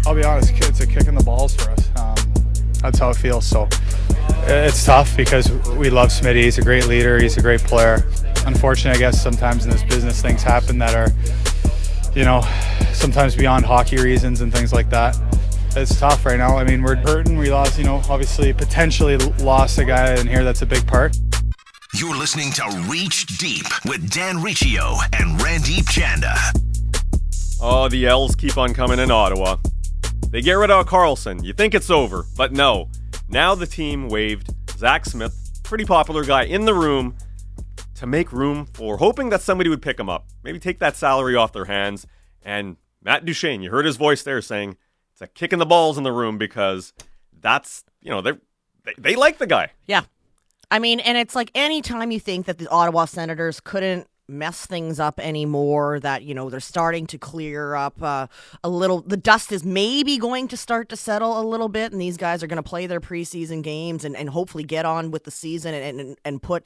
I'll be honest, it's a kick in the balls for us. That's how it feels. So it's tough because we love Smitty. He's a great leader. He's a great player. Unfortunately, I guess sometimes in this business things happen that are, sometimes beyond hockey reasons and things like that. It's tough right now. I mean, we're hurting. We lost, obviously potentially lost a guy in here that's a big part. You're listening to Reach Deep with Dan Riccio and Randeep Chanda. Oh, the L's keep on coming in Ottawa. They get rid of Carlson. You think it's over, but no. Now the team waived Zach Smith, pretty popular guy in the room, to make room for hoping that somebody would pick him up. Maybe take that salary off their hands. And Matt Duchene, you heard his voice there saying it's a kick in the balls in the room because that's, they like the guy. Yeah. I mean, and it's like anytime you think that the Ottawa Senators couldn't mess things up anymore, that, they're starting to clear up a little, the dust is maybe going to start to settle a little bit, and these guys are going to play their preseason games and hopefully get on with the season and put,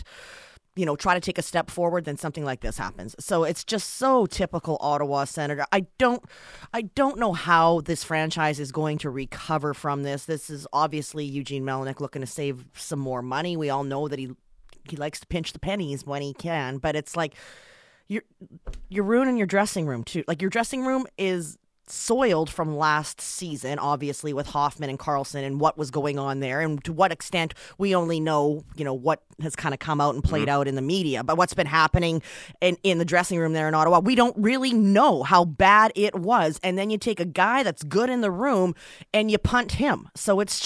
try to take a step forward, then something like this happens. So it's just so typical Ottawa Senator. I don't know how this franchise is going to recover from this. This is obviously Eugene Melnyk looking to save some more money. We all know that he likes to pinch the pennies when he can, but it's like you're ruining your dressing room too. Like, your dressing room is soiled from last season, obviously, with Hoffman and Carlson and what was going on there, and to what extent we only know, what has kind of come out and played out in the media. But what's been happening in the dressing room there in Ottawa, we don't really know how bad it was. And then you take a guy that's good in the room and you punt him. So it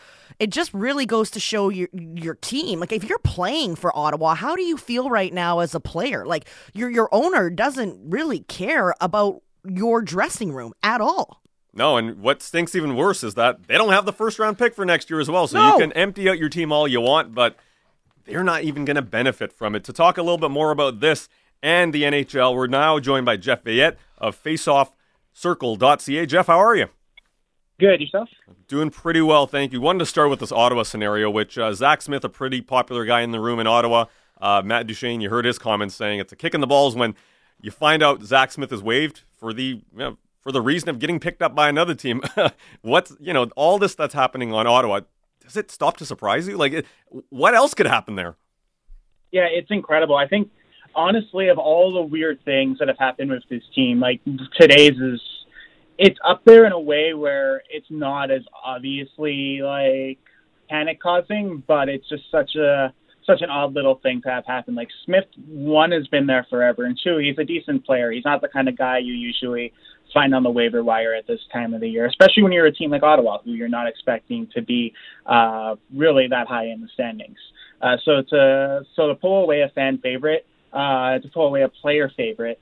just really goes to show your team. Like, if you're playing for Ottawa, how do you feel right now as a player? Like, your owner doesn't really care about your dressing room at all. No, and what stinks even worse is that they don't have the first-round pick for next year as well. So No. You can empty out your team all you want, but they're not even going to benefit from it. To talk a little bit more about this and the NHL, we're now joined by Jeff Veillette of FaceOffCircle.ca. Jeff, how are you? Good, yourself? Doing pretty well, thank you. Wanted to start with this Ottawa scenario, which Zach Smith, a pretty popular guy in the room in Ottawa. Matt Duchene, you heard his comments saying it's a kick in the balls when you find out Zach Smith is waived for the reason of getting picked up by another team. What's all this that's happening on Ottawa? Does it stop to surprise you? Like, what else could happen there? Yeah, it's incredible. I think, honestly, of all the weird things that have happened with this team, like, today's it's up there in a way where it's not as obviously like panic causing, but it's just such an odd little thing to have happen. Like, Smith, one, has been there forever, and two, he's a decent player. He's not the kind of guy you usually find on the waiver wire at this time of the year, especially when you're a team like Ottawa, who you're not expecting to be really that high in the standings. So to pull away a fan favorite, to pull away a player favorite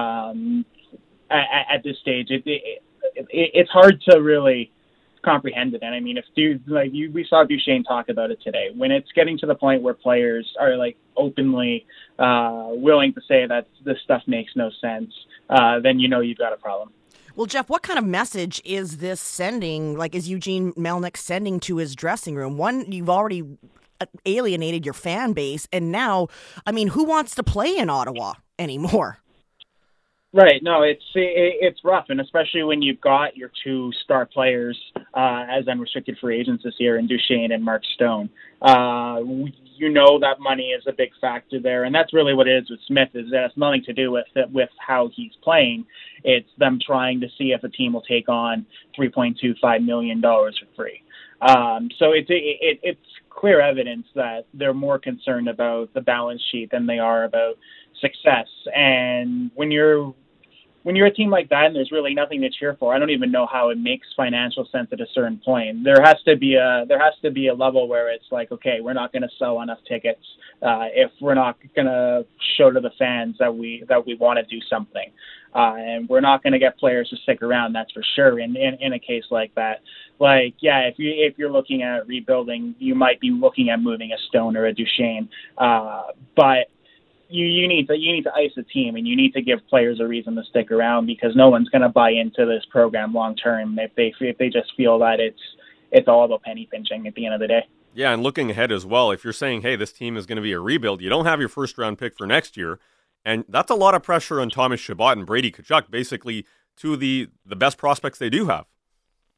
at this stage, it's hard to really comprehend it. And I mean, we saw Duchene talk about it today. When it's getting to the point where players are like openly willing to say that this stuff makes no sense, then you've got a problem. Well, Jeff, what kind of message is this sending? Like, is Eugene Melnyk sending to his dressing room? One, you've already alienated your fan base, and now, I mean, who wants to play in Ottawa anymore? Right. No, it's rough, and especially when you've got your two star players as unrestricted free agents this year, in Duchene and Mark Stone. That money is a big factor there, and that's really what it is with Smith. Is that it's nothing to do with how he's playing. It's them trying to see if a team will take on $3.25 million for free. So it's clear evidence that they're more concerned about the balance sheet than they are about success. And when you're a team like that and there's really nothing to cheer for, I don't even know how it makes financial sense at a certain point. There has to be a level where it's like, okay, we're not going to sell enough tickets if we're not going to show to the fans that we want to do something, and we're not going to get players to stick around. That's for sure. In a case like that, like, yeah, if you're looking at rebuilding, you might be looking at moving a Stone or a Duchene, but you need to ice a team, and you need to give players a reason to stick around, because no one's going to buy into this program long term if they just feel that it's all about penny pinching at the end of the day. Yeah, and looking ahead as well, if you're saying, hey, this team is going to be a rebuild, you don't have your first round pick for next year, and that's a lot of pressure on Thomas Chabot and Brady Tkachuk, basically two of the best prospects they do have.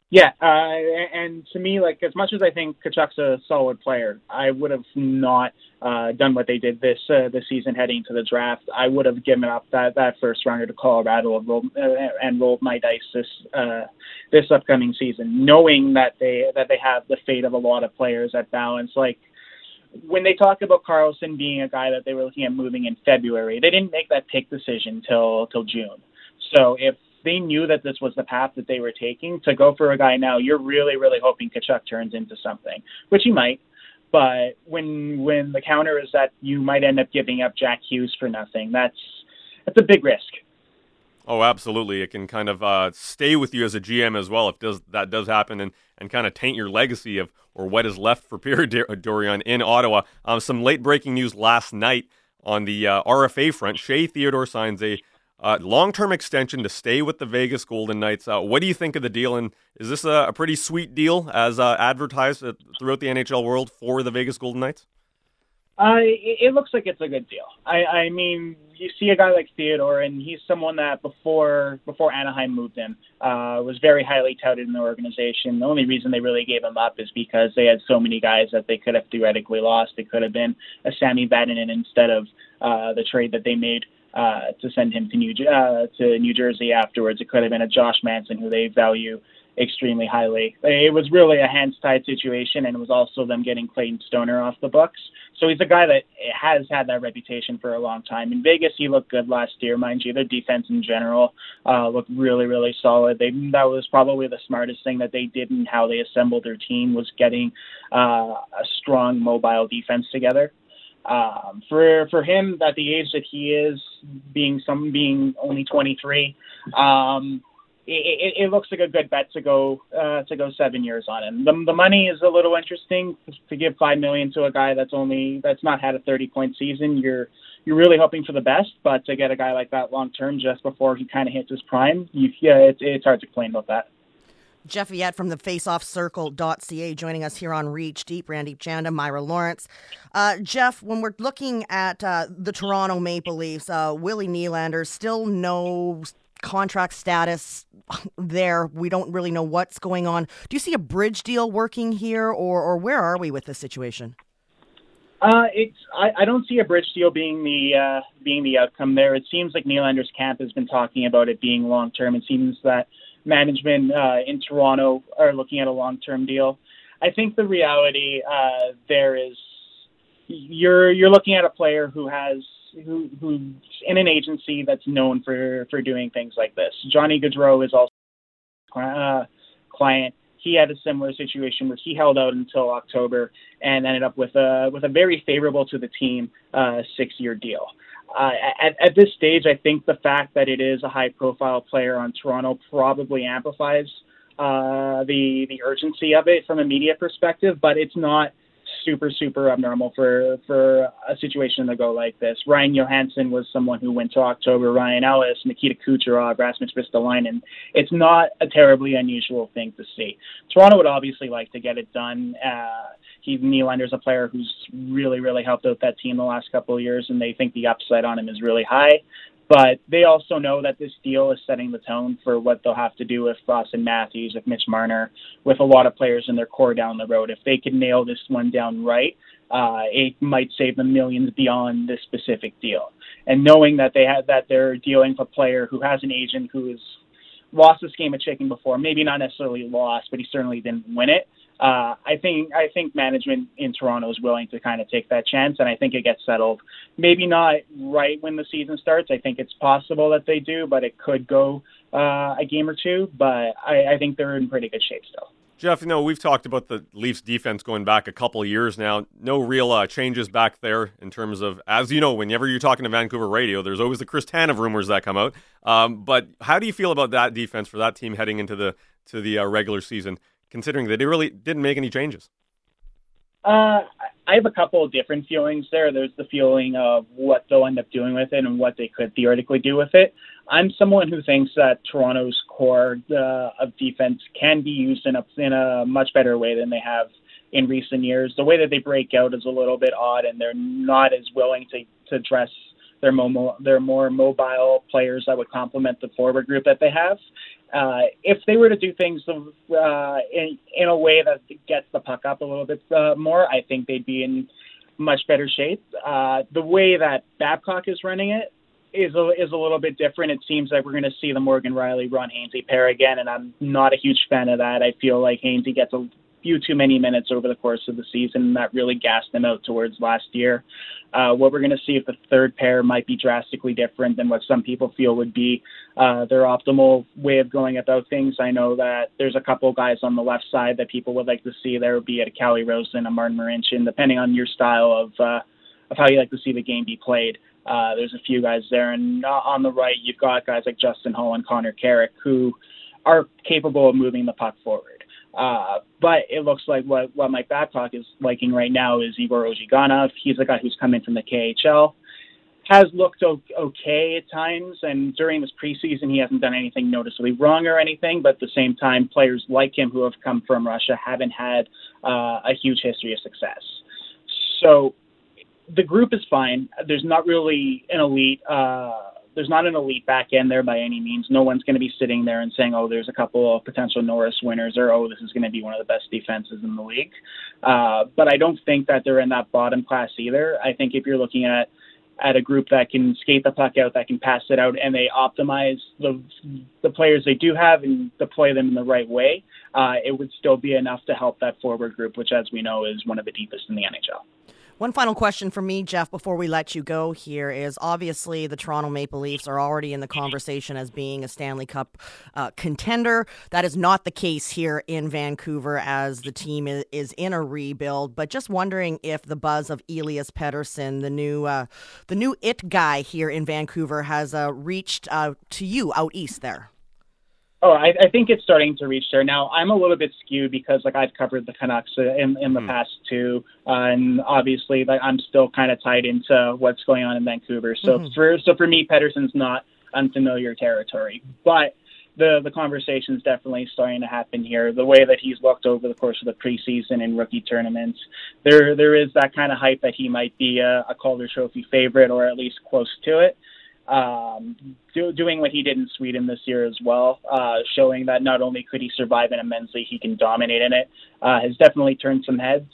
Yeah, and to me, like, as much as I think Kachuk's a solid player, I would have not done what they did this season heading into the draft. I would have given up that first rounder to Colorado and rolled my dice this upcoming season, knowing that they have the fate of a lot of players at balance. Like, when they talk about Karlsson being a guy that they were looking at moving in February, they didn't make that pick decision till June. So if they knew that this was the path that they were taking, to go for a guy now, you're really, really hoping Tkachuk turns into something, which he might. But when the counter is that you might end up giving up Jack Hughes for nothing, that's a big risk. Oh, absolutely. It can kind of stay with you as a GM as well if that does happen and kind of taint your legacy of or what is left for Pierre Dorion in Ottawa. Some late breaking news last night on the RFA front. Shea Theodore signs a long-term extension to stay with the Vegas Golden Knights. What do you think of the deal, and is this a pretty sweet deal as advertised throughout the NHL world for the Vegas Golden Knights? It looks like it's a good deal. I mean, you see a guy like Theodore, and he's someone that before Anaheim moved him, was very highly touted in the organization. The only reason they really gave him up is because they had so many guys that they could have theoretically lost. It could have been a Sami Vatanen instead of the trade that they made to send him to New Jersey afterwards. It could have been a Josh Manson, who they value extremely highly. It was really a hands-tied situation, and it was also them getting Clayton Stoner off the books. So he's a guy that has had that reputation for a long time. In Vegas, he looked good last year, mind you. Their defense in general looked really, really solid. That was probably the smartest thing that they did in how they assembled their team, was getting a strong mobile defense together. For him, at the age that he is, being only 23, it looks like a good bet to go 7 years on him. The money is a little interesting. To give $5 million to a guy that's not had a 30-point season, you're really hoping for the best. But to get a guy like that long term just before he kind of hits his prime, it's hard to complain about that. Jeff Viette from the faceoffcircle.ca joining us here on Reach Deep. Randeep Chanda, Myra Lawrence. Jeff, when we're looking at the Toronto Maple Leafs, Willie Nylander, still no contract status there. We don't really know what's going on. Do you see a bridge deal working here, or where are we with this situation? I don't see a bridge deal being the outcome there. It seems like Nylander's camp has been talking about it being long term. It seems that management in Toronto are looking at a long term deal. I think the reality there is you're looking at a player who's in an agency that's known for doing things like this. Johnny Gaudreau is also a client. He had a similar situation where he held out until October and ended up with a very favorable to the team 6-year deal. At this stage, I think the fact that it is a high-profile player on Toronto probably amplifies the urgency of it from a media perspective, but it's not super abnormal for a situation to go like this. Ryan Johansson was someone who went to October. Ryan Ellis, Nikita Kucherov, Rasmus Ristolainen. It's not a terribly unusual thing to see. Toronto would obviously like to get it done. Nylander's a player who's really, really helped out that team the last couple of years, and they think the upside on him is really high. But they also know that this deal is setting the tone for what they'll have to do with Austin Matthews, with Mitch Marner, with a lot of players in their core down the road. If they can nail this one down right, it might save them millions beyond this specific deal. And knowing that they're dealing with a player who has an agent who has lost this game of chicken before, maybe not necessarily lost, but he certainly didn't win it. I think management in Toronto is willing to kind of take that chance, and I think it gets settled. Maybe not right when the season starts. I think it's possible that they do, but it could go a game or two. But I think they're in pretty good shape still. Jeff, we've talked about the Leafs defense going back a couple of years now. No real changes back there in terms of, as you know, whenever you're talking to Vancouver radio, there's always the Chris Tanev rumors that come out. But how do you feel about that defense for that team heading into the regular season, considering that they really didn't make any changes? I have a couple of different feelings there. There's the feeling of what they'll end up doing with it and what they could theoretically do with it. I'm someone who thinks that Toronto's core of defense can be used in a much better way than they have in recent years. The way that they break out is a little bit odd, and they're not as willing to dress their more mobile players that would complement the forward group that they have. If they were to do things in a way that gets the puck up a little bit more, I think they'd be in much better shape. The way that Babcock is running it is a little bit different. It seems like we're going to see the Morgan Riley, Ron Hainsey pair again, and I'm not a huge fan of that. I feel like Hainsey gets a few too many minutes over the course of the season, and that really gassed them out towards last year. What we're going to see if the third pair might be drastically different than what some people feel would be their optimal way of going about things. I know that there's a couple guys on the left side that people would like to see there, be it a Callie Rosen, a Martin Marincin, depending on your style of how you like to see the game be played. There's a few guys there, and on the right, you've got guys like Justin Hull and Connor Carrick who are capable of moving the puck forward. But it looks like what Mike Babcock is liking right now is Igor Ozhiganov. He's a guy who's come in from the KHL, has looked okay at times, and during this preseason, he hasn't done anything noticeably wrong or anything, but at the same time, players like him who have come from Russia haven't had a huge history of success. So the group is fine. There's not really an elite there's not an elite back end there by any means. No one's going to be sitting there and saying, oh, there's a couple of potential Norris winners, or, oh, this is going to be one of the best defenses in the league. But I don't think that they're in that bottom class either. I think if you're looking at a group that can skate the puck out, that can pass it out, and they optimize the players they do have and deploy them in the right way, it would still be enough to help that forward group, which, as we know, is one of the deepest in the NHL. One final question for me, Jeff, before we let you go here is obviously the Toronto Maple Leafs are already in the conversation as being a Stanley Cup contender. That is not the case here in Vancouver as the team is in a rebuild. But just wondering if the buzz of Elias Pettersson, the new it guy here in Vancouver, has reached to you out east there. Oh, I think it's starting to reach there now. I'm a little bit skewed because I've covered the Canucks in the past too, and obviously I'm still kind of tied into what's going on in Vancouver. So for me, Pettersson's not unfamiliar territory, but the conversation's definitely starting to happen here. The way that he's looked over the course of the preseason and rookie tournaments, there is that kind of hype that he might be a Calder Trophy favorite or at least close to it. Doing what he did in Sweden this year as well, showing that not only could he survive in a men's league, he can dominate in it, has definitely turned some heads.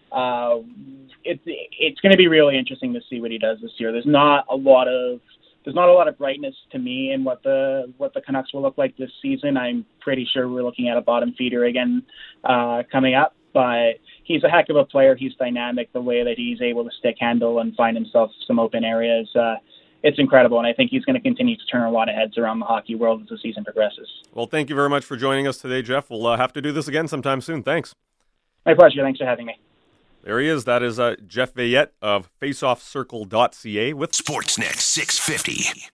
It's going to be really interesting to see what he does this year. There's not a lot of brightness to me in what the Canucks will look like this season. I'm pretty sure we're looking at a bottom feeder again coming up, but he's a heck of a player. He's dynamic. The way that he's able to stick handle and find himself some open areas, it's incredible, and I think he's going to continue to turn a lot of heads around the hockey world as the season progresses. Well, thank you very much for joining us today, Jeff. We'll have to do this again sometime soon. Thanks. My pleasure. Thanks for having me. There he is. That is Jeff Veillette of faceoffcircle.ca with Sportsnet 650.